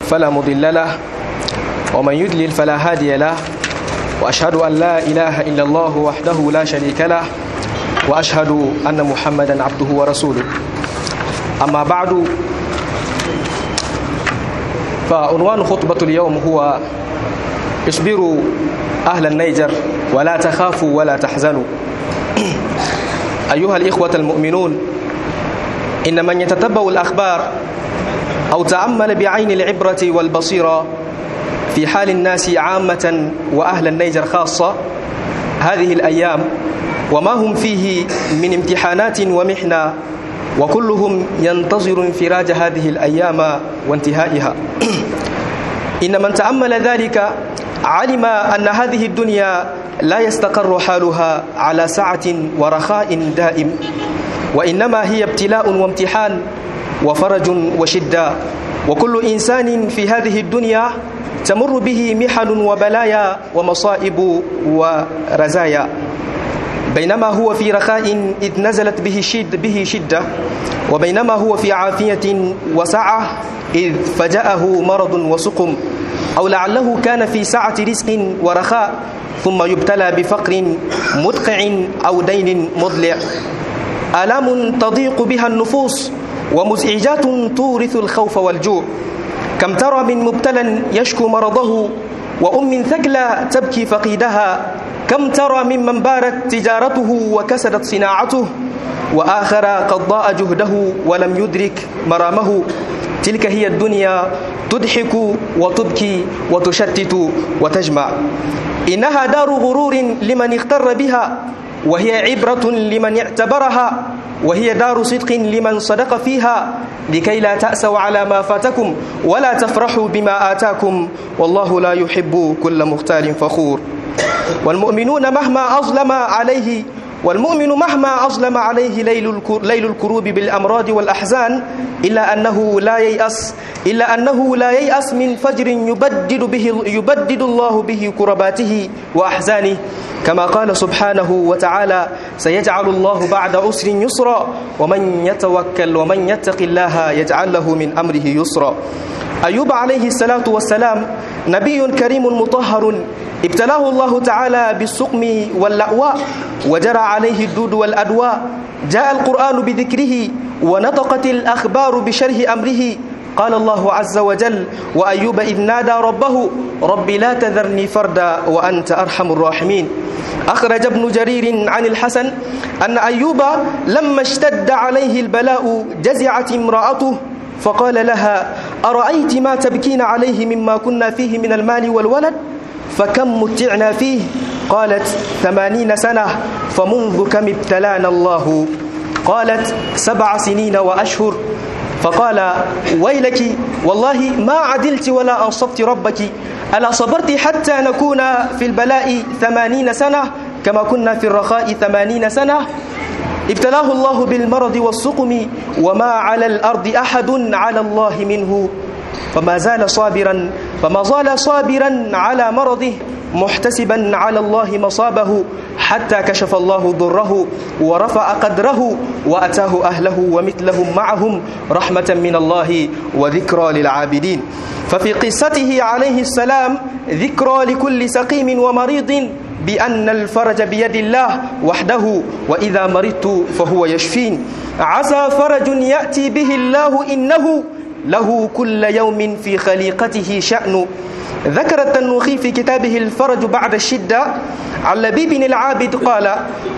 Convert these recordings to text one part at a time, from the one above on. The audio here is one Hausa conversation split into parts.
فلا مضل له ومن يضلل فلا هادي له وأشهد أن لا إله إلا الله وحده لا شريك له وأشهد أن محمدا عبده ورسوله. أما بعد، فعنوان خطبة اليوم هو اصبروا أهل النيجر ولا تخافوا ولا تحزنوا. أيها الإخوة المؤمنون، إن من يتتبع الأخبار أو تأمل بعين العبرة والبصيرة في حال الناس عامة وأهل النيجر خاصة هذه الأيام وما هم فيه من امتحانات ومحنة، وكلهم ينتظر انفراج هذه الأيام وانتهائها. إن من تأمل ذلك علم أن هذه الدنيا لا يستقر حالها على سعة ورخاء دائم، وإنما هي ابتلاء وامتحان وفرج وشدة، وكل إنسان في هذه الدنيا تمر به محن وبلايا ومصائب ورزايا، بينما هو في رخاء إذ نزلت به شدة، وبينما هو في عافية وسعة إذ فجأه مرض وسقم، أو لعله كان في سعة رزق ورخاء ثم يبتلى بفقر مدقع أو دين مضلع. آلام تضيق بها النفوس ومزعجات تورث الخوف والجوع. كم ترى من مبتلى يشكو مرضه وأم ثكلى تبكي فقيدها، كم ترى ممن بارت تجارته وكسدت صناعته وآخر قد ضاء جهده ولم يدرك مرامه. تلك هي الدنيا، تضحك وتبكي وتشتت وتجمع. إنها دار غرور لمن اغتر بها، وهي عبرة لمن اعتبرها، وهي دار صدق لمن صدق فيها، لكي لا تأسوا على ما فاتكم ولا تفرحوا بما آتاكم، والله لا يحب كل مختال فخور. والمؤمن مهما أظلم عليه ليل الكروب بالأمراض والأحزان إلا أنه لا ييأس من فجر يبدد الله به كرباته وأحزانه، كما قال سبحانه وتعالى: سيجعل الله بعد عسر يسرا ومن يتق الله يجعل له من أمره يسرا. أيوب عليه الصلاة والسلام نبي كريم مطهر، ابتلاه الله تعالى بالسقم واللأواء وجرى عليه الدود والأدواء. جاء القرآن بذكره ونطقت الأخبار بشرح أمره. قال الله عز وجل: وأيوب إذ نادى ربه رب لا تذرني فردا وأنت أرحم الراحمين. أخرج ابن جرير عن الحسن أن أيوب لما اشتد عليه البلاء جزعت امرأته فقال لها: أرأيت ما تبكين عليه مما كنا فيه من المال والولد؟ فكم متعنا فيه؟ قالت: 80 سنة. فمنذ كم ابتلانا الله؟ قالت: 7 سنين وأشهر. فقال: ويلك والله ما عدلت ولا أنصفت ربك، ألا صبرت حتى نكون في البلاء 80 سنة كما كنا في الرخاء 80 سنة؟ ابتلاه الله بالمرض والسقم وما على الأرض أحد على الله منه، فما زال صابرا على مرضه محتسبا على الله مصابه، حتى كشف الله ضره ورفع قدره وأتاه أهله ومثلهم معهم رحمة من الله وذكرى للعابدين. ففي قصته عليه السلام ذكرى لكل سقيم ومريض بأن الفرج بيد الله وحده، وإذا مرضت فهو يشفين. عسى فرج يأتي به الله إنه له كل يوم في خليقته شأن. ذكر التنوخي في كتابه الفرج بعد الشدة عن لبيب العابد قال: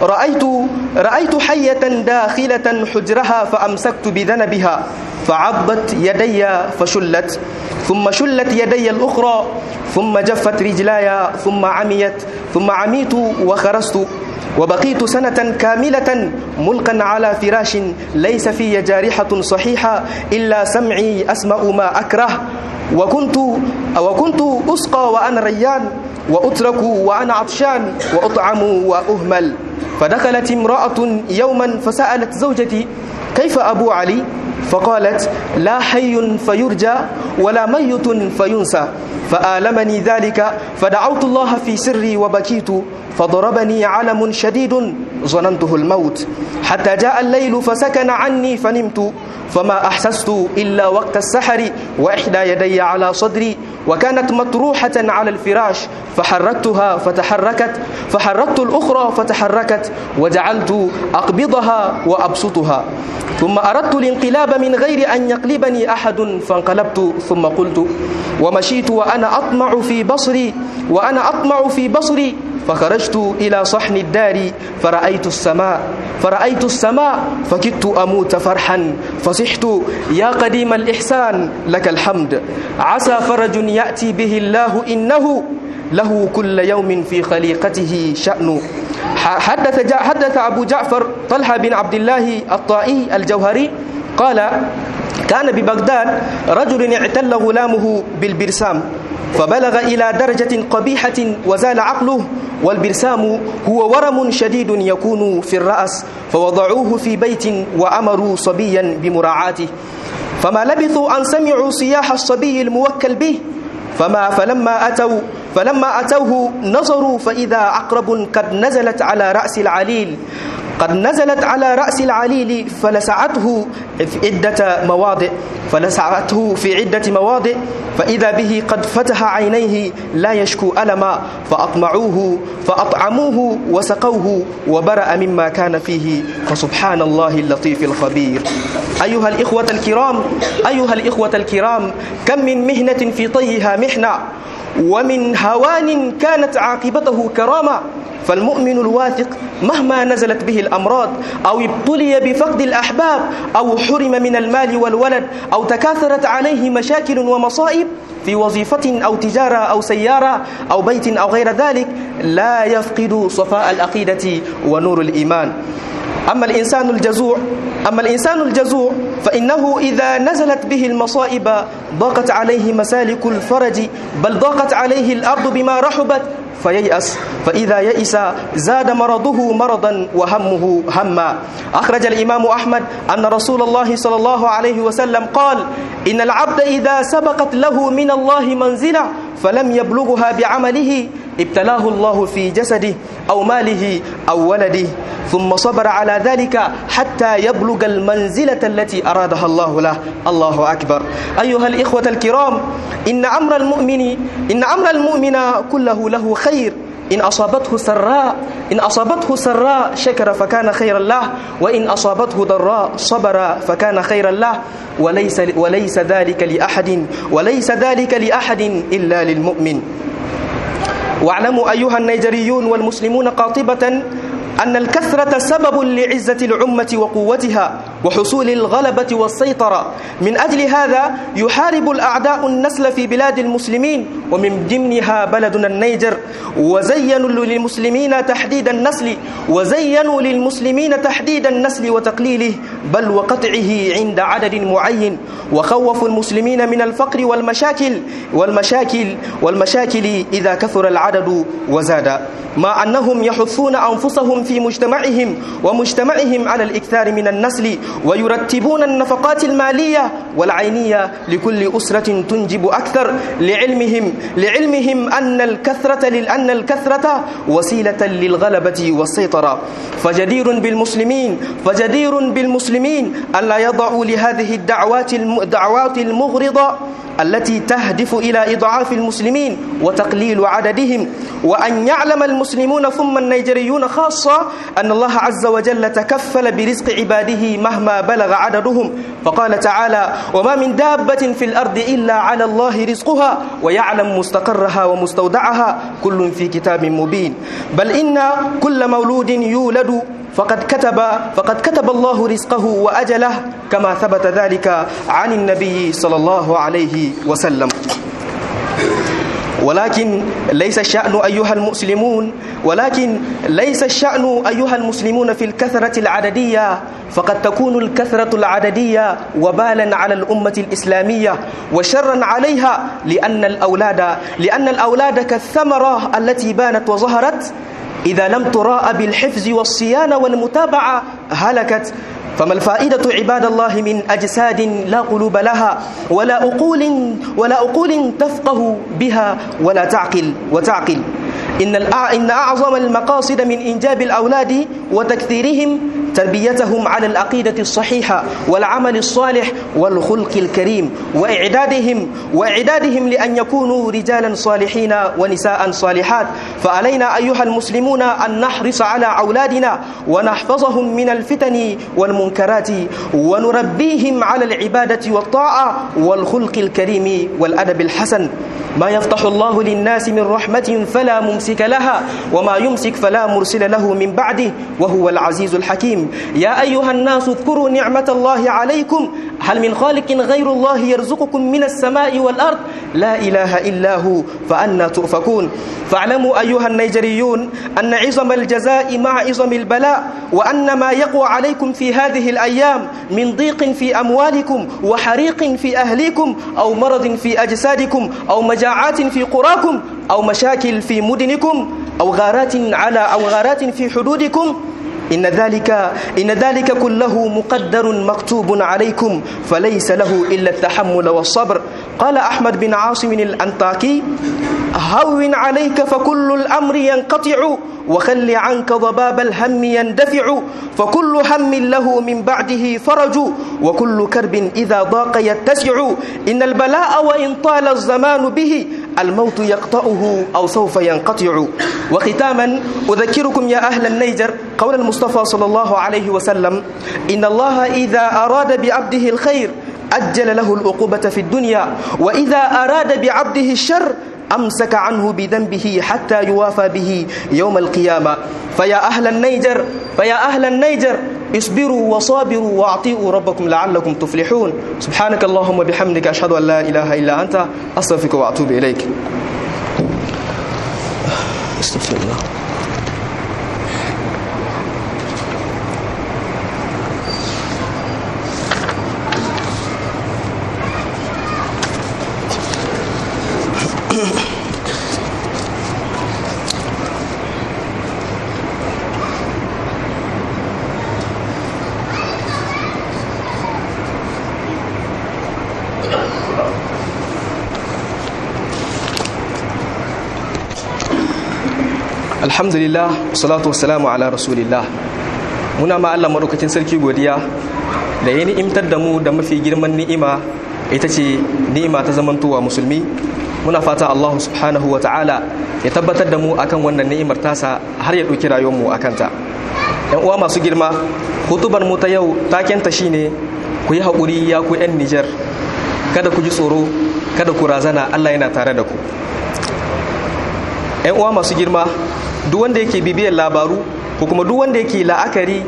رأيت حية داخلة حجرها فأمسكت بذنبها فعضت يدي فشلت، ثم شلت يدي الأخرى، ثم جفت رجلاي، ثم عميت وخرست، وبقيت سنة كاملة ملقا على فراش ليس في جارحة صحيحة إلا سمعي أسمع ما أكره، وكنت أسقى وأنا ريان، وأترك وأنا عطشان، وأطعم وأهمل. فدخلت امرأة يوما فسألت زوجتي: كيف أبو علي؟ فقالت: لا حي فيرجى ولا ميت فينسى. فآلمني ذلك فدعوت الله في سري وبكيت، فضربني علم شديد ظننته الموت، حتى جاء الليل فسكن عني فنمت، فما أحسست إلا وقت السحر وإحدى يدي على صدري، وكانت مطروحة على الفراش، فحركتها فتحركت، فحركت الأخرى فتحركت، وجعلت أقبضها وأبسطها، ثم أردت الانقلاب من غير أن يقلبني أحد، فانقلبت ثم قلت، ومشيت وأنا أطمع في بصري، فخرجت إلى صحن الدار فرأيت السماء فكدت أموت فرحا، فصحت يا قديم الإحسان لك الحمد، عسى فرج يأتي به الله إنه له كل يوم في خليقته شأن. حدث أبو جعفر طلحة بن عبد الله الطائي الجوهري قال: كان ببغداد رجل اعتل غلامه بالبرسام، فبلغ إلى درجة قبيحة وزال عقله، والبرسام هو ورم شديد يكون في الرأس، فوضعوه في بيت وأمروا صبيا بمراعاته، فما لبثوا أن سمعوا صياح الصبي الموكل به، فلما أتوه نظروا فإذا عقرب قد نزلت على رأس العليل فلسعته في عدة مواضع، فإذا به قد فتح عينيه لا يشكو ألما، فأطعموه وسقوه وبرأ مما كان فيه، فسبحان الله اللطيف الخبير. أيها الإخوة الكرام، كم من مهنة في طيها محنة، ومن هوان كانت عاقبته كرامة، فالمؤمن الواثق مهما نزلت به الأمراض، أو ابتلي بفقد الأحباب، أو حرم من المال والولد، أو تكاثرت عليه مشاكل ومصائب في وظيفة أو تجارة أو سيارة أو بيت أو غير ذلك، لا يفقد صفاء العقيدة ونور الإيمان. أما الإنسان الجزوع فإنه إذا نزلت به المصائب ضاقت عليه مسالك الفرج، بل ضاقت عليه الأرض بما رحبت فييأس، فإذا يئس زاد مرضه مرضا وهمه هما. أخرج الإمام أحمد أن رسول الله صلى الله عليه وسلم قال: إن العبد إذا سبقت له من الله منزلة فلم يبلغها بعمله ابتلاه الله في جسده أو ماله أو ولده، ثم صبر على ذلك حتى يبلغ المنزلة التي أرادها الله له. الله أكبر. أيها الإخوة الكرام، إن أمر المؤمن كله له خير، إن أصابته سراء شكر فكان خيرا له، وإن أصابته ضراء صبر فكان خيرا له، وليس ذلك لأحد إلا للمؤمن. واعلموا أيها النيجريون والمسلمون قاطبة أن الكثرة سبب لعزة الأمة وقوتها وحصول الغلبة والسيطرة. من أجل هذا يحارب الأعداء النسل في بلاد المسلمين، ومن ضمنها بلدنا النيجر، وزينوا للمسلمين تحديد النسل وتقليله، بل وقطعه عند عدد معين، وخوفوا المسلمين من الفقر والمشاكل إذا كثر العدد وزاد، مع أنهم يحثون أنفسهم في مجتمعهم على الإكثار من النسل، ويرتبون النفقات المالية والعينية لكل أسرة تنجب أكثر، لعلمهم أن الكثرة وسيلة للغلبة والسيطرة. فجدير بالمسلمين أن لا يضعوا لهذه الدعوات المغرضة التي تهدف إلى إضعاف المسلمين وتقليل عددهم، وأن يعلم المسلمون ثم النيجريون خاصة أن الله عز وجل تكفل برزق عباده مهما بلغ عددهم، فقال تعالى: وما من دابة في الأرض إلا على الله رزقها ويعلم مستقرها ومستودعها كل في كتاب مبين. بل إن كل مولود يولد فقد كتب الله رزقه وأجله، كما ثبت ذلك عن النبي صلى الله عليه وسلم. ولكن ليس الشأن أيها المسلمون في الكثرة العددية، فقد تكون الكثرة العددية وبالا على الأمة الإسلامية وشرا عليها، لأن الأولاد كالثمرة التي بانت وظهرت، إذا لم تراء بالحفظ والصيانة والمتابعة هلكت. فما الفائدة عباد الله من أجساد لا قلوب لها ولا أقول تفقه بها ولا تعقل. إن أعظم المقاصد من إنجاب الأولاد وتكثيرهم تربيتهم على العقيدة الصحيحة والعمل الصالح والخلق الكريم وإعدادهم لأن يكونوا رجالا صالحين ونساء صالحات. فعلينا أيها المسلمون أن نحرص على أولادنا ونحفظهم من الفتن والمنكرات ونربيهم على العبادة والطاعة والخلق الكريم والأدب الحسن. ما يفتح الله للناس من رحمة فلا ممسك لها وما يمسك فلا مرسل له من بعده وهو العزيز الحكيم. يا أيها الناس اذكروا نعمة الله عليكم هل من خالق غير الله يرزقكم من السماء والأرض لا إله إلا هو فأنا تؤفكون. فاعلموا أيها النيجريون أن عظم الجزاء مع عظم البلاء وأن ما يقوى عليكم في هذه الأيام من ضيق في أموالكم وحريق في أهليكم أو مرض في أجسادكم أو مجاعات في قراكم أو مشاكل في مدنكم أو غارات في حدودكم إن ذلك كله مقدر مكتوب عليكم فليس له إلا التحمل والصبر. قال أحمد بن عاصم الأنطاكي هون عليك فكل الأمر ينقطع وخل عنك ضباب الهم يندفع فكل هم له من بعده فرج وكل كرب إذا ضاق يتسع إن البلاء وإن طال الزمان به الموت يقطعه أو سوف ينقطع. وختاما أذكركم يا أهل النيجر قول المصطفى صلى الله عليه وسلم إن الله إذا أراد بعبده الخير أجل له العقوبة في الدنيا وإذا أراد بعبده الشر أمسك عنه بذنبه حتى يوافى به يوم القيامة. فيا أهل النيجر اصبروا وصابروا واعطوا ربكم لعلكم تفلحون. سبحانك اللهم وبحمدك أشهد أن لا إله إلا أنت أستغفرك وأتوب إليك. استغفر الله. Alhamdulillah, salatu wassalamu ala rasulillah. Muna ma Allah madaukakin sarki godiya da ya ni'imtar da mu da mafi girman ni'ima ita ce ni'ima ta zamantowa musulmi. Muna fata Allah subhanahu wa ta'ala ya tabbatar da mu akan wannan ni'imar tasa har ya ɗauki rayuwar mu akan ta. Yan uwa masu girma, hutubar mu ta yau takenta shine ku yi haƙuri ya ku 'yan Nijar, kada ku ji tsoro, kada ku razana, Allah yana tare da ku. Yan uwa masu girma, duk wanda yake bibiyar labaru ko kuma duk wanda yake la'akari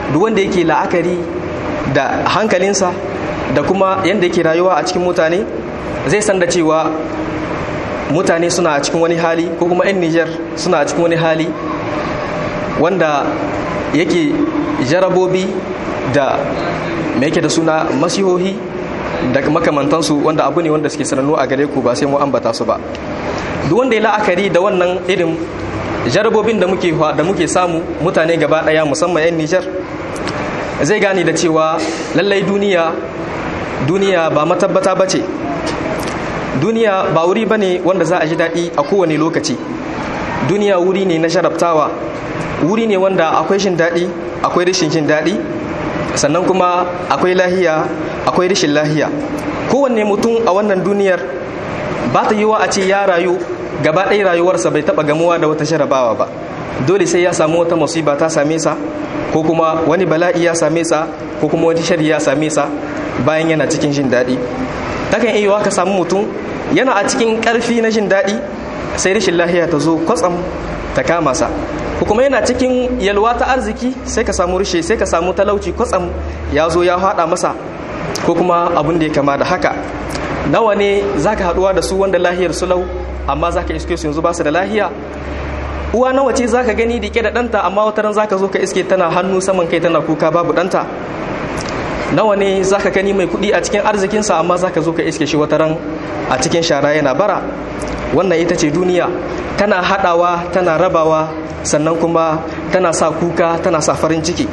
da hankalinsa da kuma yanda yake rayuwa a cikin mutane zai san da cewa mutane suna a cikin wani hali ko kuma 'yan Nijar suna a cikin wani hali wanda yake jarabobi da me yake da suna masihohi da makamantansu wanda abu ne wanda suke sanannu a gare ku ba sai mu ambata su ba. Duk wanda ya la'akari da wannan irin jarabobin da muke samu mutane gaba daya musamman 'yan Nijar zai gane da cewa lallai duniya ba matabbata bace. Duniya ba wuri bane wanda za a ji daɗi a kowane lokaci. Duniya wuri ne na jarabtawa, wuri ne wanda akwai jin daɗi akwai rashin jin daɗi, sannan kuma akwai lahiya akwai rashin lahiya. Kowanne mutum a wannan duniyar ba ta yiwa a ce ya rayu gaba ɗaya rayuwarsa bai taɓa gamuwa da wata jarabawa ba. Dole sai ya samu wata musiba ta same sa ko kuma wani bala'i ya same sa ko kuma wani shari ya same sa bayan yana cikin jin daɗi. Takan iya ka samu mutum yana a cikin ƙarfi na jin daɗi sai rashin lahiya ta zo kwatsam ta kama sa, ko kuma yana cikin yalwa ta arziki sai ka samu talauci kwatsam ya zo ya haɗa masa ko kuma abin da ya kama da haka. Nawa ne zaka haɗuwa da su wanda lahiyar su lau amma zaka iske su yanzu ba su da lahiya. Uwa nawa ce zaka gani dike da ɗanta amma wata ran zaka zo ka iske tana hannu saman kai tana kuka babu ɗanta. Nawa ne zaka gani mai kuɗi a cikin arzikinsa amma zaka zo ka iske shi wata ran a cikin shara yana bara. Wannan ita ce duniya, tana haɗawa tana rabawa sannan kuma tana sa kuka tana sa farin ciki.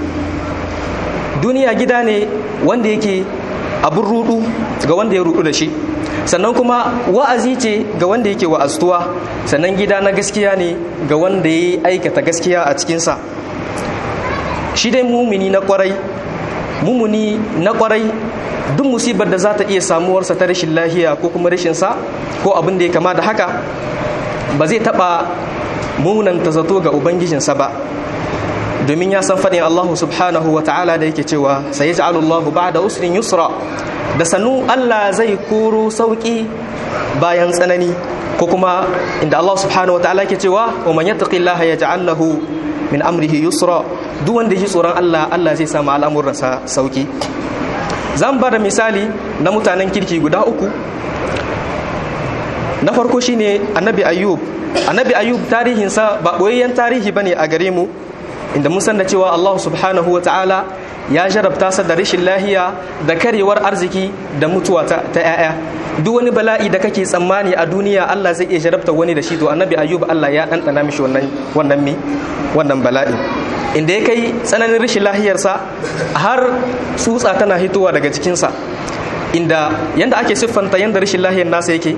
Duniya gida ne wanda yake abin rudu ga wanda ya rudu da shi, sannan kuma wa'azi ce ga wanda yake wa'aztuwa, sannan gida na gaskiya ne ga wanda ya aikata gaskiya a cikinsa. Shi dai mumuni na kwarai duk musibar da za ta iya samuwarsa ta rashin lahiya ko kuma rashinsa ko abin da ya kama da haka ba zai taɓa munanta zato ga ubangijinsa ba, domin ya san faɗin Allah subhanahu wa ta'ala da yake cewa sai ya Allahu ba'da usrin yusra, da sannu Allah zai koro sauƙi bayan tsanani, ko kuma inda Allah subhanahu wa ta'ala yake cewa wa man yattaqillaha yaj'al lahu min amrihi yusra, duk wanda ya ji tsoron Allah, Allah zai samu al'amuransa sauƙi. Zan bada misali na mutanen kirki guda uku. Na farko shine annabi Ayyub tarihinsa ba boyayyen tarihi bane a gare mu, inda mun san da cewa Allah subhanahu wa ta'ala ya jarabta sa da rashin lahiya da karewar arziki da mutuwa ta 'ya'ya. Duk wani bala'i da kake tsammani a duniya Allah zai iya jarabta wani da shi, to annabi Ayyub Allah ya ɗanɗana mishi wannan bala'i, inda ya kai tsananin rashin lahiyarsa har tsutsa tana hitowa daga jikinsa, inda yanda ake siffanta yanda rashin lahiyar nasa yake,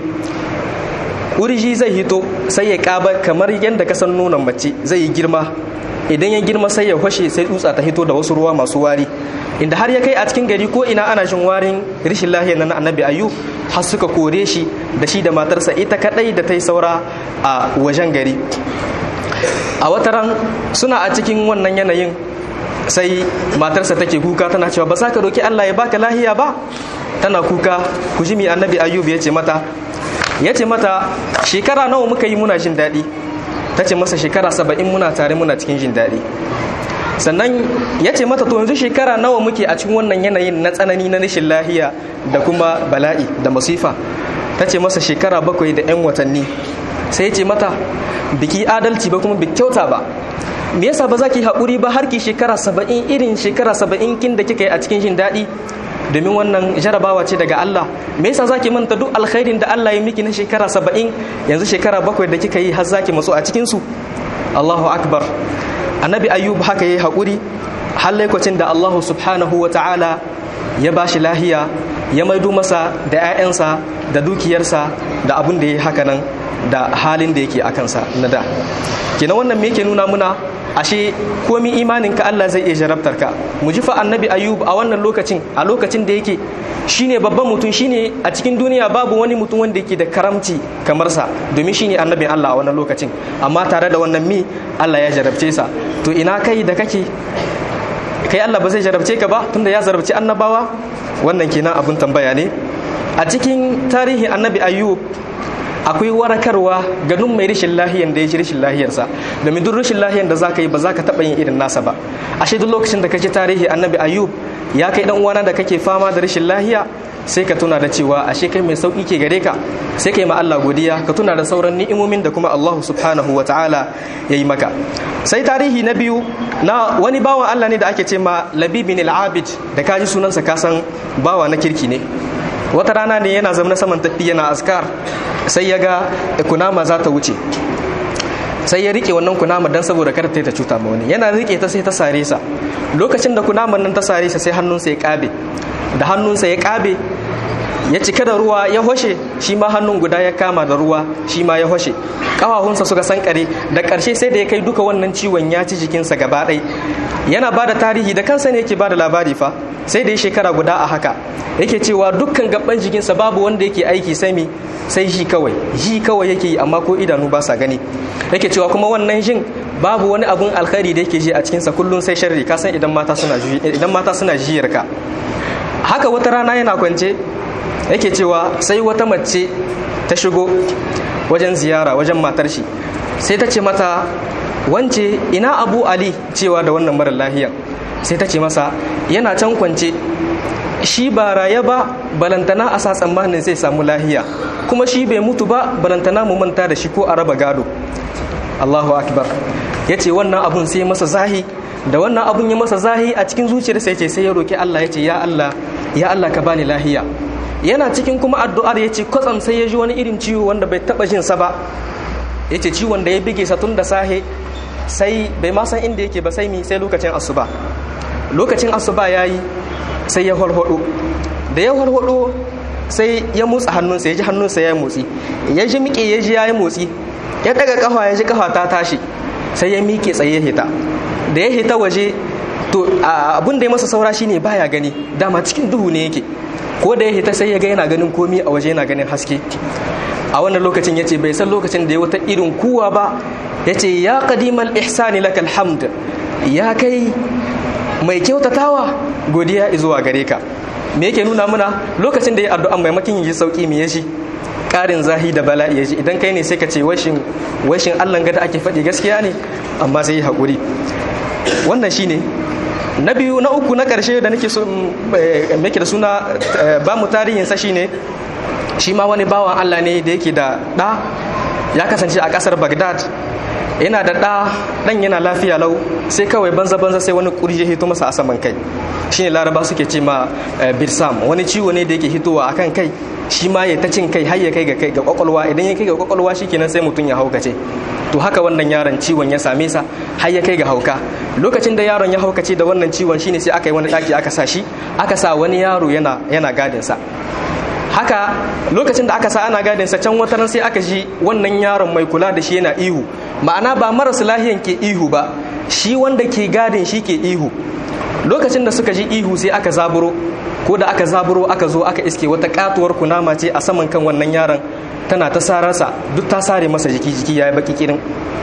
kurji zai hito sai ya ƙaba kamar yadda ka san nonon mace, zai yi girma, idan ya girma sai ya fashe, sai tsutsa ta hito da wasu ruwa masu wari, inda har ya kai a cikin gari ko ina ana jin warin rashin lahiyar na annabi Ayyub, har suka kore shi da shi da matarsa ita kadai da ta yi saura a wajen gari. A wata ran suna a cikin wannan yanayin, sai matarsa take kuka tana cewa ba za ka roki Allah ya baka lahiya ba, tana kuka. Ku ji mi annabi Ayyub ya ce mata shekara nawa muka yi muna jin daɗi? Ta ce masa shekara 70 muna tare muna cikin jin daɗi. Sannan ya ce mata to yanzu shekara nawa muke a cikin wannan yanayin na tsanani na rashin lahiya da kuma bala'i da masifa? Ta ce masa shekara 7 da 'yan watanni. Sai ya ce mata biki adalci ba kuma biki kyauta ba, me yasa ba za ki haƙuri ba har ki shekara 70 irin shekara 70 kin da kika yi a cikin jin daɗi, domin wannan jarabawa ce daga Allah. Me yasa za ki manta duk alkhairin da Allah ya miki na shekara 70, yanzu shekara 7 da kika yi har za ki matso a cikinsu? Allahu akbar. Annabi Ayyub haka ya yi haƙuri har lokacin da Allah subhanahu wa ta'ala ya ba shi lahiya, ya maido masa da 'ya'yansa da dukiyarsa da abin da ya yi haka nan da halin da yake a kansa na da. Kenan wannan me yake nuna muna? Ashe komi imaninka Allah zai iya jarabtar ka. Mu ji fa annabi Ayyub a wannan lokacin, a lokacin da yake shine babban mutum, shine a cikin duniya babu wani mutum wanda yake da karamci kamar sa, domin shine annabin Allah a wannan lokacin, amma tare da wannan Allah ya jarabce sa. To ina kai da kake? Kai Allah ba zai jarabce ka ba tunda ya jarabci annabawa? Wannan kenan abun tambaya ne. A cikin tarihin annabi Ayyub akwai warakarwa ga duk mai rashin lahiyan da ya ji rashin lahiyarsa, domin duk rashin lahiyan da zaka yi ba za ka taɓa yin irin nasa ba. Ashe duk lokacin da kake tarihi annabi Ayyub, ya kai dan uwana da kake fama da rashin lahiya, sai ka tuna da cewa ashe kai mai sauki ke gare ka, sai kai ma Allah godiya, ka tuna da sauran ni'imomin da kuma Allah subhanahu wa ta'ala ya yi maka. Sai tarihi na biyu na wani bawan Allah ne da ake ce ma Labib bin al-Abid, da kaji sunansa ka san bawa na kirki ne. Wata rana ne yana zama saman tafi yana askar, sai ya ga kunama za ta wuce, sai ya rike wannan kunama dan saboda kada ta cuta ma wani. Yana rike ta sai ta sare sa. Lokacin da kunaman nan ta sare sa sai hannunsa ya kabe, da hannunsa ya kabe ya cika da ruwa ya hoshe, shi ma hannun guda ya kama da ruwa, shi ma ya hoshe. Ƙafafunsa suka sankare, da ƙarshe sai da ya kai duka wannan ciwon ya ci jikinsa gaba ɗaya. Yana ba da tarihi da kansa ne yake ba da labari fa, sai da ya shekara guda a haka. Yake cewa dukkan gaban jikinsa babu wanda yake aiki sai shi kawai yake yi, amma ko idanu ba sa gani. Yake cewa kuma wannan jin babu wani abun alkhairi da yake ji a cikinsa, kullum sai sharri. Ka san idan mata suna jiyar ka. Haka wata rana yana kwance, yake cewa sai wata mace ta shigo wajen ziyara wajen matar shi, sai ta ce mata, wance ina Abu Ali, cewa da wannan mara lahiyan. Sai ta ce masa yana can kwance, shi ba raye ba balantana a sa tsammanin zai samu lahiya, kuma shi bai mutu ba balantana mu manta da shi ko a raba gado. Allahu akbar. Ya ce wannan abun sai masa zahi, da wannan abun ya masa zahi a cikin zuciyarsa, yace sai ya roki Allah, yace ya Allah ka bani lahiya. Yana cikin kuma addu'ar, yace kwatsam sai ya ji wani irin ciwo wanda bai taba jin sa ba. Yace ciwon da ya bige sa tun da sahe, sai bai ma san inda yake ba, sai lokacin asuba. Lokacin asuba yayi, sai ya horhodo. Da ya horhodo sai ya motsa hannunsa, ya ji hannunsa ya motsi, ya ji miƙe ya ji ya yi motsi, ya daga kafa ya ji kafa ta tashi, sai ya miƙe tsaye ya hita. Da ya hita waje, to abin da ya masa saura shine baya gani, dama cikin duhu ne yake. Ko da ya hita sai ya ga yana ganin komi a waje, yana ganin haske. A wannan lokacin ya ce bai san lokacin da ya wata irin kuwa ba, ya ce ya qadimal ihsani lakal hamd, ya kai mai kyautatawa godiya zuwa gare ka. Me yake nuna mana lokacin da ya addu'a maimakon yi sauki me yashi ƙarin zahi da bala'i yaji. Idan kai ne sai ka ce washin Allah ga da ake faɗi gaskiya ne, amma sai yi haƙuri. Wannan shine na biyu. Na uku na ƙarshe da nake so make da suna ba mu tarihin sa shine shi ma wani bawan Allah ne da yake da ɗa, ya kasance a ƙasar Baghdad. Yana da ɗan yana lafiya lau, sai kawai banza sai wani ƙurji hito masa a saman kai. Shine Laraba suke ce ma birsam, wani ciwo ne da yake hitowa akan kai, shi ma ya ta cin kai har ya kai ga kwakwalwa. Idan ya kai ga kwakwalwa shikenan sai mutum ya haukace. To haka wannan yaron ciwon ya same sa har ya kai ga hauka. Lokacin da yaron ya haukace da wannan ciwon shine sai aka yi wani ɗaki aka sa shi, aka sa wani yaro yana gadin sa. Haka lokacin da aka sa ana gadin sa, can wataran sai aka ji wannan yaron mai kula da shi yana ihu. Ma'ana ba marasa lahiyan ke ihu ba, shi wanda ke gadin shi ke ihu. Lokacin da suka ji ihu sai aka zaburo, ko da aka zaburo aka zo aka iske wata katuwar kunama ce a saman kan wannan yaron, tana ta sararsa, duk ta sare masa jiki ya yi baki kirin.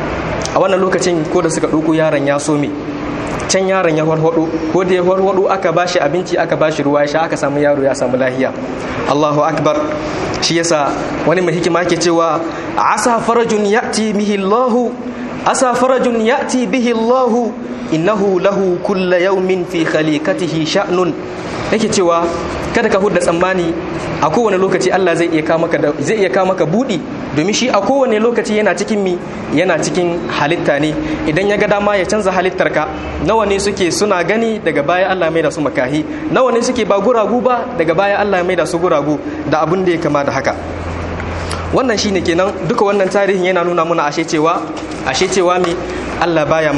A wannan lokacin ko da suka ɗauko yaron ya some, can yaron ya warwado, ko da ya warwado aka bashi abinci aka bashi ruwa ya sha, aka samu yaro ya samu lahiya. Allahu akbar. Shi yasa wani mai hikima ke cewa asa farajun ya'ti bihi Allah, asa farajun ya'ti bihi Allah, innahu lahu kullu yawmin fi khaliqatihi sha'nun. Yake cewa kada ka hudda tsammani a kowane lokaci Allah zai iya kawo maka budi, domin shi a kowane lokaci yana cikin halitta ne. Idan ya ga dama ya canza halittarka. Nawa ne suke suna gani daga baya Allah mai da su makahi, nawa ne suke ba guragu ba daga baya Allah mai da su guragu, da abun da ya kama da haka. Wannan shine kenan, duka wannan tarihin yana nuna mana ashe cewa me Allah baya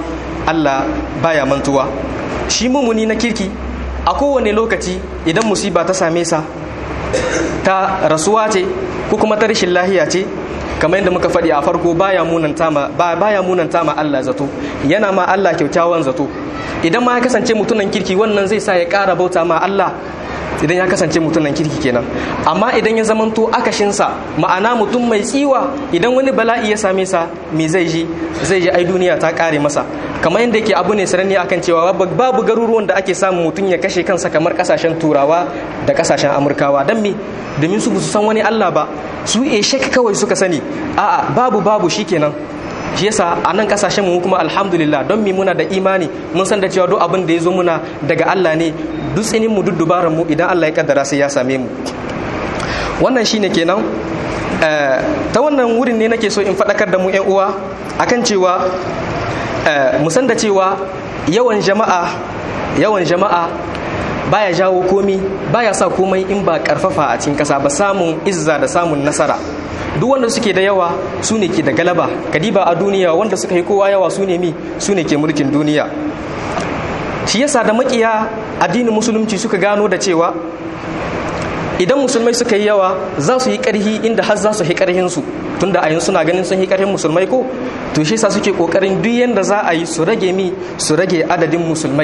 mantuwa. Shi mumuni na kirki a kowane lokaci idan musiba ta same sa, ta rasuwa ce ko kuma ta rashin lahiya ce, kamar yadda muka faɗi a farko, baya munanta ma Allah zato, yana ma Allah kyakkyawan zato. Idan ma ya kasance mutunan kirki, wannan zai sa ya ƙara bauta ma Allah, idan ya kasance mutunan kirki kenan. Amma idan ya zamanto akashinsa, ma'ana mutum mai tsiwa, idan wani bala'i ya same sa, me zai ji ai duniya ta ƙare masa. Kamar yadda yake abu ne sananne akan cewa babu garuruwan da ake samun mutum ya kashe kansa kamar kasashen Turawa da kasashen Amurkawa. Dan me? Domin su san wani Allah ba, su shek kawai suka sani. A'a, babu shikenan. Shi yasa a nan kasashen mu kuma alhamdulillah, don mi muna da imani, mun san da cewa duk abin da ya zo muna daga Allah ne, duk tsinin mu, duk dubaran mu, idan Allah ya kaddara sai ya same mu. Wannan shine kenan. Ta wannan wurin ne nake so in faɗakar da mu ƴan uwa akan cewa mu san da cewa yawan jama'a baya jawo komi, baya sa komai in ba karfafa a cikin kasa ba, samun izza da samun nasara. Duk wanda suke da yawa su ne ke da galaba. Kadiba a duniya wanda suka yi kowa yawa su ne ke mulkin duniya. Shi yasa da makiya addinin musulunci suka gano da cewa idan musulmai suka yi yawa za su yi ƙarhi inda har za su yi ƙarhinsu, tunda a yanzu suna ganin sun yi ƙarhin musulmai ko, to shi yasa suke ƙoƙarin duk yanda za a yi su rage adadin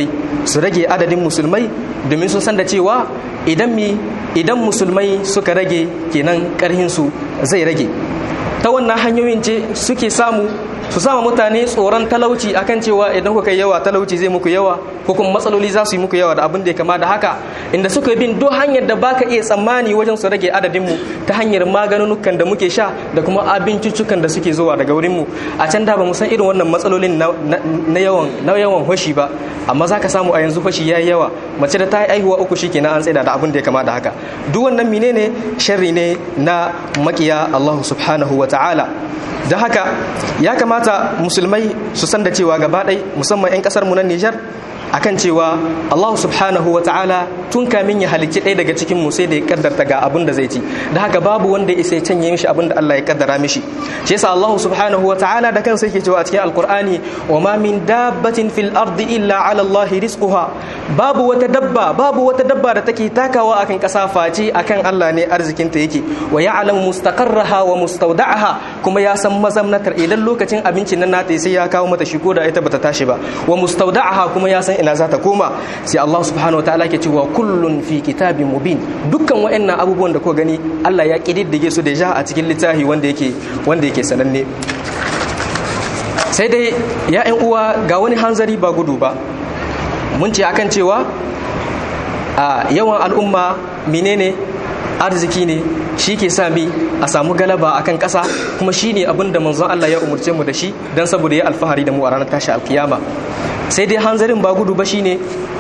musulmai, domin sun san da cewa idan musulmai suka rage kenan ƙarhinsu zai rage. Ta wannan hanyoyin ce suke su sama mutane tsoron talauci, akan cewa idan kuka yi yawa talauci zai muku yawa, ko kuma matsaloli za su yi muku yawa da abin da ya kama da haka, inda suka bin duk hanyar da baka iya tsammani wajen su rage adadin mu, ta hanyar maganunukan da muke sha da kuma abinciccukan da suke zuwa daga wurin mu. A can da ba mu san irin wannan matsalolin na yawan hoshi ba, amma zaka samu a yanzu hoshi yayi yawa, mace da ta yi aihuwa uku shikenan an tsaida da abin da ya kama da haka. Duk wannan menene sharri ne na makiya Allah subhanahu wa ta'ala. Da haka ya kamata musulmai su san da cewa gaba ɗai, musamman 'yan ƙasar mu na Nijar, akan cewa Allah subhanahu wa ta'ala tun kamin ya halicci ɗaya daga cikin mu sai da ya kaddarta ga abin da zai ci, da haka babu wanda ya isa ya canye mishi abin da Allah ya kaddara mishi. Shi yasa Allah subhanahu wa ta'ala da kansa yake cewa a cikin alqur'ani wa ma min dabbatin fil ardi illa ala Allah rizquha, babu wata dabba da take takawa akan kasa face akan Allah ne arzikinta yake. Wa ya'lamu mustaqarraha wa mustawda'aha, kuma ya san mazamnatar idan lokacin abincin nan nata sai ya kawo mata shi ko da ita bata tashi ba. Wa mustawda'aha, kuma ya san ina za ta koma. Sai Allah subhanahu wa ta'ala ke cewa kullun fi kitabin mubin, dukkan waɗannan abubuwan da kuka gani Allah ya kididdige su da ja a cikin littafi wanda yake sananne. Sai dai ya ƴan uwa, ga wani hanzari ba gudu ba, mun ce akan cewa a yawan al'umma menene arziki ne shi ke sami a samu galaba akan ƙasa, kuma shi ne abin da manzon Allah ya umurce mu da shi don saboda ya alfahari da mu a ranar tashi alkiyama. Sai dai hanzarin ba gudu ba shine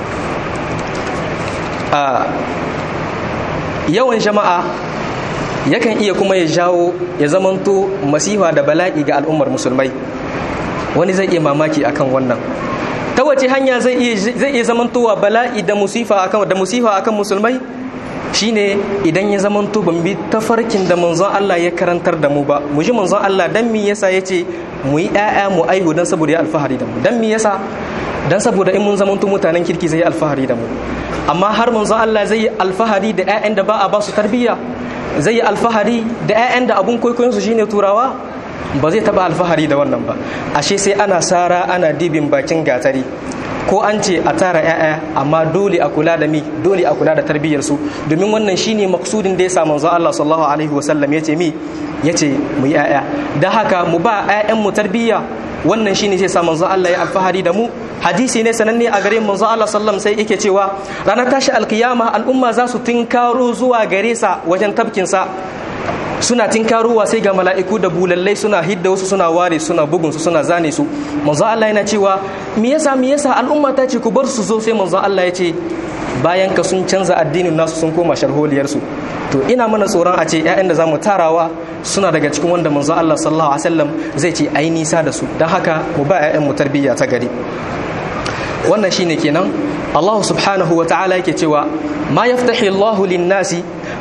yawan jama'a yakan iya kuma ya jawo ya zamanto masifa da bala'i ga al'ummar musulmai. Wani zai iya mamaki akan wannan, ta wace hanya zai iya zamantowa bala'i da musifa akan musulmai? Shine idan ya zamanto ban bi tafarkin da manzon Allah ya karantar da mu ba. Mu ji manzon Allah dan me yasa yace mu yi ƴaƴa mu aihu dan saboda ya alfahari da mu. Dan me yasa? Dan saboda in mun zamanto mutanen kirki zai yi alfahari da mu. Amma har manzon Allah zai yi alfahari da ƴaƴan da ba a ba su tarbiyya, zai yi alfahari da ƴaƴan da abun kwaikwayon su shine turawa, ba zai taba alfahari da wannan ba. Ashe sai ana sara ana dibin bakin gatari, ko an ce a tara ƴaƴa amma dole a kula da tarbiyyar su, domin wannan shine maksudin da ya sa manzo Allah sallallahu alaihi wasallam yace mu yi ƴaƴa. Da haka mu ba ƴaƴan mu tarbiyya, wannan shine sai sa manzo Allah ya alfahari da mu. Hadisi ne sananne a gare manzo Allah sallallahu sai yake cewa ranar tashi alkiyama al'umma za su tinkaro zuwa gare sa wajen tabkin sa, suna tinkarowa sai ga mala'iku da bulallai suna hidda wasu, suna ware, suna bugun su, suna zane su. Manzo Allah yana cewa me yasa al'umma ta ce ku bar su zo? Sai manzo Allah ya ce bayan ka sun canza addinin nasu sun koma sharholiyar su. To ina mana tsoron a ce ƴaƴan da zamu tarawa suna daga cikin wanda manzo Allah sallallahu alaihi wasallam zai ce ai nisa da su. Dan haka mu ba ƴaƴan mu tarbiyya ta gari. Wannan shine kenan Allah subhanahu wa ta'ala yake cewa ma yaftahi Allahu lin-nasi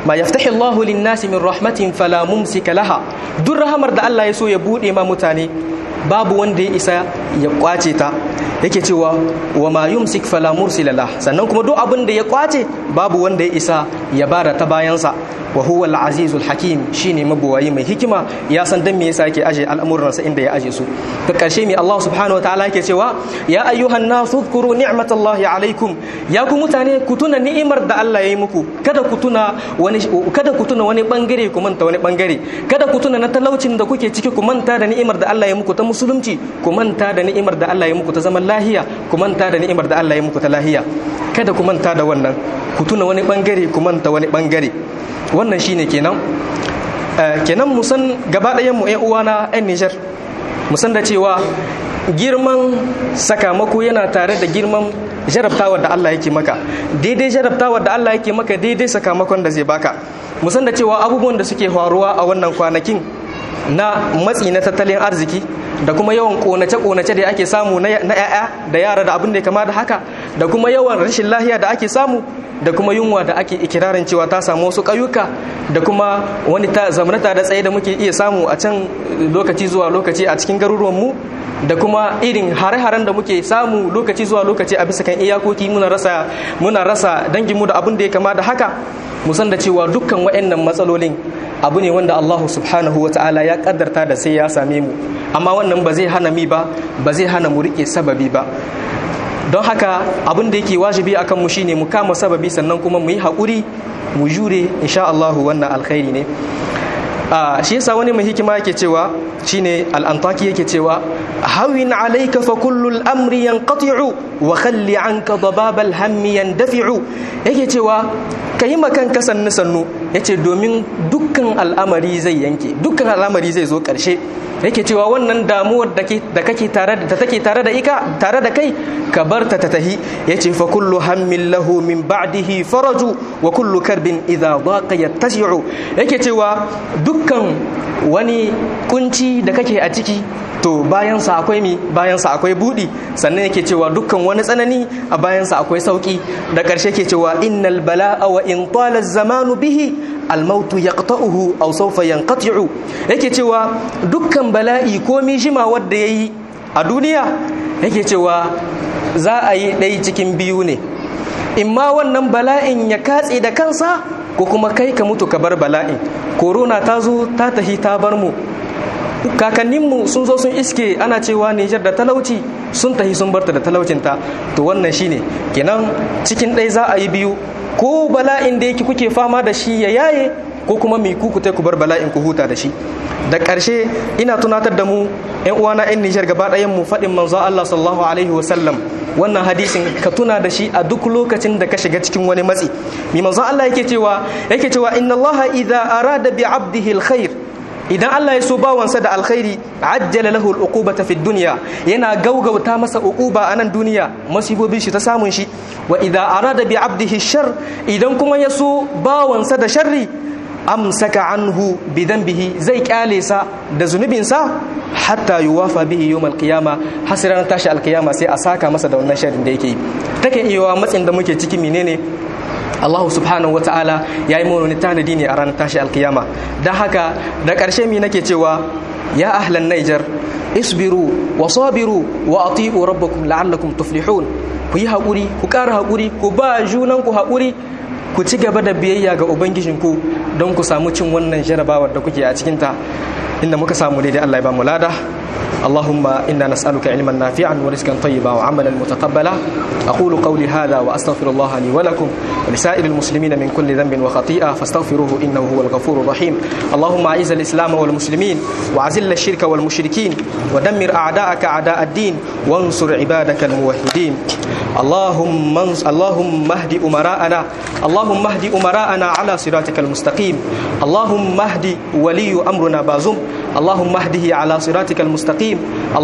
min rahmatin fala mumsika laha. Duk rahamar da Allah ya so ya bude ma mutane babu wanda ya isa ya kwace ta. Yake cewa wa ma yumsik fala mursila lah, sannan kuma duk abin da ya kwace babu wanda ya isa ya bara ta bayansa. Wa huwa al-azizul hakim, shine mabuwayi mai hikima, ya san dan me yasa yake aje al'amuransa inda ya aje su. Da karshe mai Allah subhanahu wataala yake cewa ya ayyuhan nasu dhkuru ni'matallahi alaikum, ya ku mutane ku tuna ni'imar da Allah ya yi muku. Kada ku tuna wani bangare ku manta wani bangare. Kada ku tuna na talaucin da kuke ciki ku manta da ni'imar da Allah ya muku ta musulunci, ku manta da ni'imar da Allah ya muku ta zaman lahiya, ku manta da ni'imar da Allah ya muku ta lahiya. Kada ku manta da wannan, ku tuna wani bangare ku manta wani bangare. Wannan shine kenan musan gaba ɗayan mu ƴan uwana ƴan Niger, musan da cewa girman sakamako yana tare da girman jarabtawar da Allah yake maka. Daidai jarabtawar da Allah yake maka daidai sakamakon da zai baka. Musan da cewa abubuwan da suke faruwa a wannan kwanakin na matsi na tattalin arziki da kuma yawan konace-konace da ake samu na ƴaƴa da yara da abin da ya kama da haka, da kuma yawan rashin lahiya da ake samu, da kuma yunwa da ake ikirarin cewa ta samu wasu ƙauyuka, da kuma wani zamanata da tsaye da muke iya samu a can lokaci zuwa lokaci a cikin garuruwanmu, da kuma irin hare-haren da muke samu lokaci zuwa lokaci a bisa kan iyakoki, muna rasa danginmu da abin da ya kama da haka. Musan da cewa dukkan waɗannan matsalolin abu ne wanda Allah subhanahu wa ta'ala ya kaddarta da sai ya same mu, amma wannan ba zai hana mu rike sababi ba. Don haka abin da yake wajibi akan mu shine mu kama sababi, sannan kuma mu yi haƙuri, mu jure, insha Allah wannan alkhairi ne. Shi yasa wani mai hikima yake cewa, shine al-Antaki yake cewa hawin alayka fa kullu al-amri yanqati'u wa khalli anka dabab al-hammi yandafi'u. Yake cewa kai makan ka sannu yace domin dukkan al'amari zai yanke, dukkan al'amari zai zo ƙarshe. Yake cewa wannan damuwar da kake tare da kai ka bar ta tahi. Yace fa kullu hammin lahu min ba'dihi faraju wa kullu karbin idha daqa yattasi'u. Yake cewa dukkan wani kunci da kake a ciki to bayansa akwai budi. Sannan yake cewa dukkan wani tsanani a bayansa akwai sauki. Da ƙarshe yake cewa innal bala'a wa in tala zamanu bihi almautu yaqta'uhu aw sawfa yanqati'u. Yake cewa dukkan bala'i ko mijima wanda yayi a duniya, yake cewa za a yi ɗaya cikin biyu ne, imma wannan bala'in ya katse da kansa ko kuma kai ka mutu ka bar bala'in. Corona ta zo ta tahi ta bar mu, kakanninmu sun zo sun iske ana cewa Nijar da talauci, sun tahi sun barta da talaucinta. To wannan shine kenan cikin ɗaya za a yi biyu, ko bala'in da yake kuke fama da shi ya yaye, ko kuma mai ku bar bala'in ku huta da shi. Da ƙarshe ina tunatar da mu ƴan uwana ƴan Nijar gaba ɗayan mu faɗin manzo Allah sallallahu alaihi wasallam, wannan hadisin ka tuna da shi a duk lokacin da ka shiga cikin wani matsi. Mi manzo Allah yake cewa inna Allah idza arada bi 'abdihi alkhair, idan Allah ya so bawansa da alkhairi ajjala lahu al-uqubata fi dunya, yana gaugauta masa uquba a nan duniya, masibobin shi ta samun shi. Wa idza arada bi 'abdihi shar, idan kuma ya so bawansa da sharri amsaka anhu bi dhanbihi, zai kyale sa da zunubinsa hatta yuwafa bihi yawm al-qiyama, hasiran tashi al-qiyama sai a saka masa da wannan sharrin da yake yi. Take iya matsin da muke ciki menene? Allah subhanahu wata'ala ya yi mana tanadi ne a ranar tashi alkiyama. Don haka da ƙarshe mi nake cewa ya ahlan Niger isbiru wa sabiru wa ati'u rabbakum la'allakum tuflihun. Ku yi haƙuri, ku ƙara haƙuri, ku ba junan ku haƙuri, ku ci gaba da biyayya ga ubangijinku don ku samu cin wannan jarabawar da kuke a cikinta. Inda muka samu daidai Allah ya ba mu lada. اللهم إنا نسألك علما نافعا ورزقا طيبا وعملا متقبلا. أقول قولي هذا وأستغفر الله لي ولكم ولسائر المسلمين من كل ذنب وخطيئة فاستغفروه إنه هو الغفور الرحيم. اللهم أعز الإسلام والمسلمين وأذل الشرك والمشركين ودمر أعداءك أعداء الدين وانصر عبادك الموحدين. اللهم اهد أمراءنا على صراطك المستقيم. اللهم اهد ولي أمرنا بازم، اللهم اهده على صراطك المستقيم.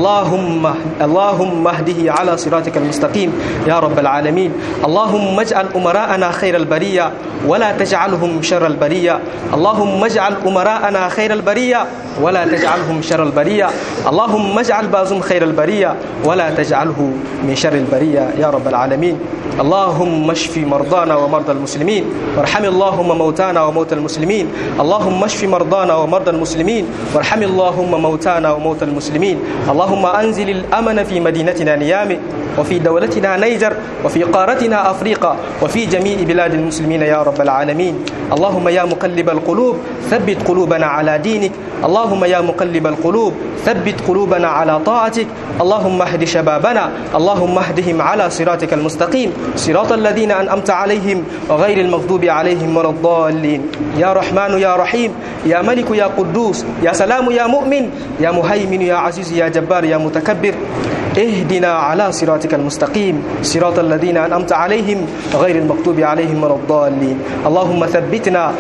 اللهم اهده على صراطك المستقيم يا رب العالمين. اللهم اجعل أمراءنا خير البرية ولا تجعلهم شر البرية. اللهم اجعل أمراءنا خير البرية ولا تجعلهم شر البرية. اللهم اجعل بازم خير البرية ولا تجعله من شر البرية يا رب العالمين. اللهم اشف مرضانا ومرضى المسلمين وارحم اللهم موتانا وموتى المسلمين. اللهم اشف مرضانا ومرضى المسلمين وارحم اللهم موتانا وموتى المسلمين. اللهم أنزل الأمن في مدينتنا نيامي وفي دولتنا نيجر وفي قارتنا أفريقيا وفي جميع بلاد المسلمين يا رب العالمين. اللهم يا مقلب القلوب ثبت قلوبنا على دينك. اللهم يا مقلب القلوب ثبت قلوبنا على طاعتك. اللهم اهد شبابنا، اللهم اهدهم على صراطك المستقيم، صراط الذين أنعمت عليهم غير المغضوب عليهم ولا الضالين. يا رحمن يا رحيم يا ملك يا قدوس يا سلام يا مؤمن يا مهيمن يا عزيز يا جبار يا متكبر، اهدنا على صراطك المستقيم، صراط الذين أنعمت عليهم غير المغضوب عليهم ولا الضالين. اللهم ثبتنا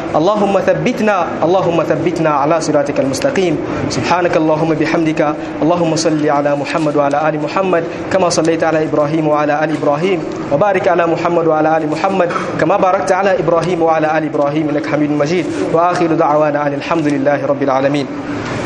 على صراطك المستقيم. سبحانك اللهم بحمدك، اللهم صل على محمد وعلى آل محمد كما صليت على إبراهيم وعلى آل إبراهيم، وبارك على محمد وعلى آل محمد كما باركت على إبراهيم وعلى آل إبراهيم إنك حميد مجيد. وآخر دعوانا أن الحمد لله رب العالمين.